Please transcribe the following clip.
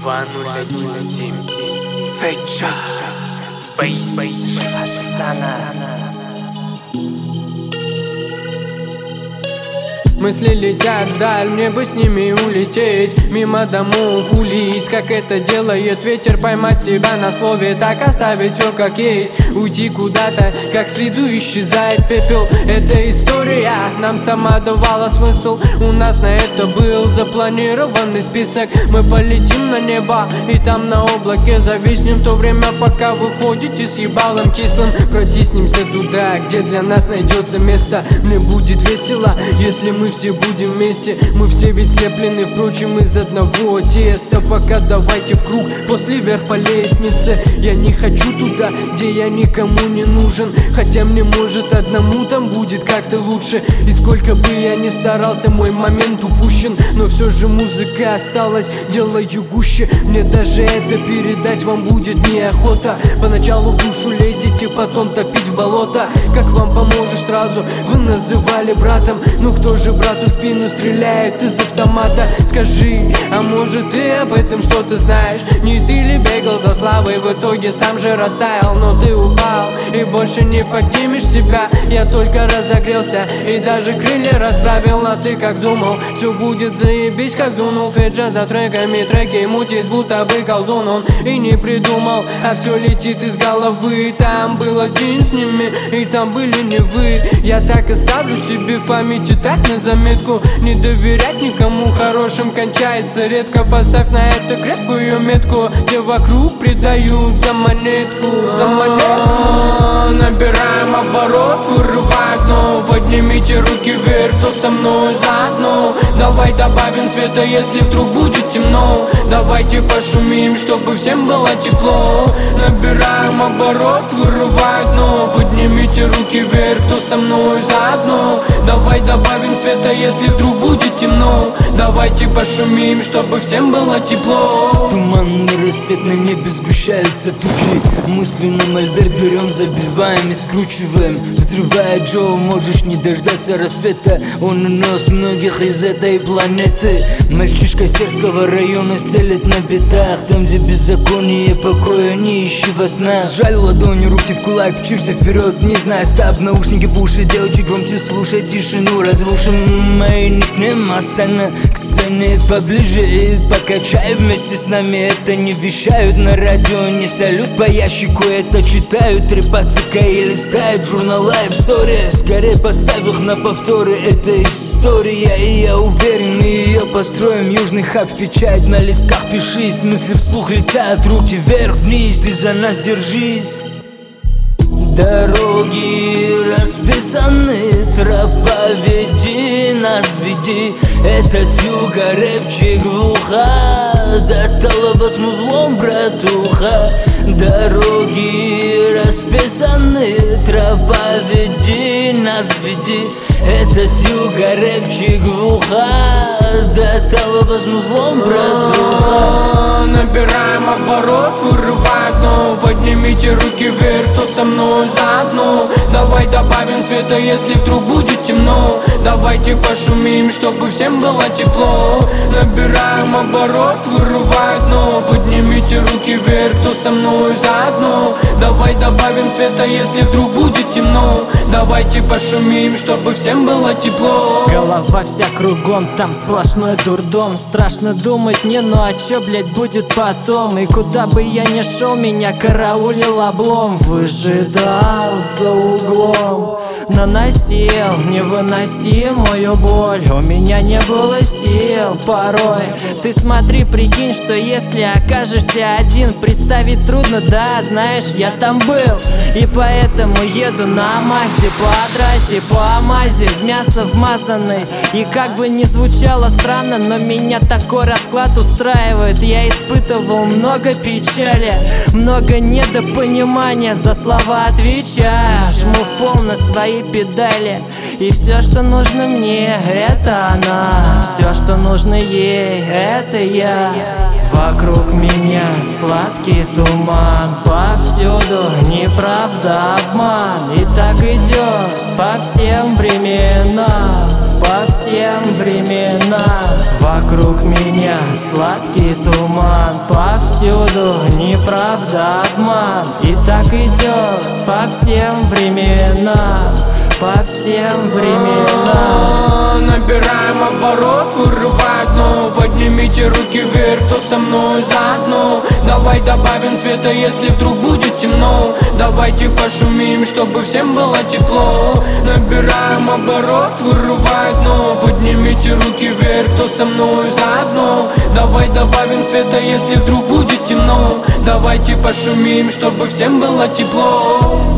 2017 Фетча Бейс Хасана. Мысли летят вдаль, мне бы с ними улететь мимо домов, улиц, как это делает ветер. Поймать себя на слове, так оставить все как есть. Уйти куда-то, как с виду исчезает пепел. Эта история нам сама давала смысл. У нас на это был запланированный список. Мы полетим на небо и там на облаке зависнем. В то время, пока вы ходите с ебалом кислым, протиснемся туда, где для нас найдется место. Мне будет весело, если мы все будем вместе. Мы все ведь слеплены, впрочем, из одного теста. Пока давайте в круг, после вверх по лестнице. Я не хочу туда, где я никому не нужен. Хотя мне, может, одному там будет как-то лучше. И сколько бы я ни старался, мой момент упущен. Но все же музыка осталась, делаю гуще. Мне даже это передать вам будет неохота. Поначалу в душу лезете, потом топить в болото. Как вам поможешь сразу, вы называли братом. Ну кто же брату в спину стреляет из автомата? Скажи, а может ты об этом что-то знаешь? Не ты ли бегал за славой, в итоге сам же растаял? Но ты упал и больше не поднимешь себя. Я только разогрелся и даже крылья расправил. А ты как думал, все будет заебись, как дунул Феджа за треками, треки мутит, будто бы колдун. Он и не придумал, а все летит из головы. Там был один с ними, и там были не вы. Я так оставлю себе в памяти, так на заметку. Не доверять никому, хорошим кончается редко. Поставь на это крепкую метку. Все вокруг предают за монетку, за монетку. Набираем оборот, вырывает дно. Поднимите руки вверх, кто со мной заодно. Давай добавим света, если вдруг будет темно. Давайте пошумим, чтобы всем было тепло. Набираем оборот, вырывает дно. Поднимите руки вверх, кто со мной заодно. Давай добавим света, если вдруг будет темно. Давайте пошумим, чтобы всем было тепло. Туманный рассвет, на небе сгущаются тучи. Мысленно мольберт берем, забиваем и скручиваем. Взрывая Джо, можешь не дождаться рассвета. Он унес многих из этой планеты. Мальчишка Серского района стелет на битах. Там, где беззаконие, покоя не ищи во снах. Сжали ладони, руки в кулак, мчимся вперед, не зная стаб. Наушники в уши, делай чуть громче, слушай тишину. Разрушим мои никнем, Асана к сцене поближе и покачай вместе с нами. Это не вещают на радио, не салют по ящику. Это читают репацика и листают журнал Life Story. Скорее поставь их на повторы, это история. И я уверен, мы ее построим. Южный хаб, печать на листках пишись. Мысли вслух летят, руки вверх-вниз. Ты за нас держись. Дороги расписаны, тропа веди, нас веди. Это с юга рэпчик в ухо, до талого с музлом, братуха. Дороги расписаны, тропа веди, нас веди. Это с юга рэпчик в ухо, до талого с музлом, братуха. Набираем оборот, вырывает дно. Поднимите руки вверх, кто со мной заодно. Давай добавим света, если вдруг будет темно. Давайте пошумим, чтобы всем было тепло. Набираем оборот, вырывает дно. Поднимите руки вверх, кто со мной заодно. Давай добавим света, если вдруг будет темно. Давайте пошумим, чтобы всем было тепло. Голова вся кругом, там сплошной дурдом. Страшно думать не, ну а чё, блять, будет потом? И куда бы я ни шел, меня караулил облом. Выжидал за углом, наносил невыносимую боль. У меня не было сил порой. Ты смотри, прикинь, что если окажешься один, представить трудно, да, знаешь, я там был. И поэтому еду на Мазде по трассе, по Амазе, в мясо вмазанный. И как бы ни звучало странно, но меня такой расклад устраивает. Я испытывал много печали, много недопонимания, за слова отвечаю. Жму в пол на свои педали И все, что нужно мне, это она. Все, что нужно ей, это я. Вокруг меня сладкий туман, повсюду неправда, обман. И так идет по всем временам, по всем временам. Вокруг меня сладкий туман, повсюду неправда, обман. И так идет по всем временам, по всем временам. Набираем оборот, вырывает дно. Поднимите руки вверх, кто со мной заодно. Давай добавим света, если вдруг будет темно. Давайте пошумим, чтобы всем было тепло. Набираем оборот, вырывает дно. Поднимите руки вверх, кто со мной заодно. Давай добавим света, если вдруг будет темно. Давайте пошумим, чтобы всем было тепло.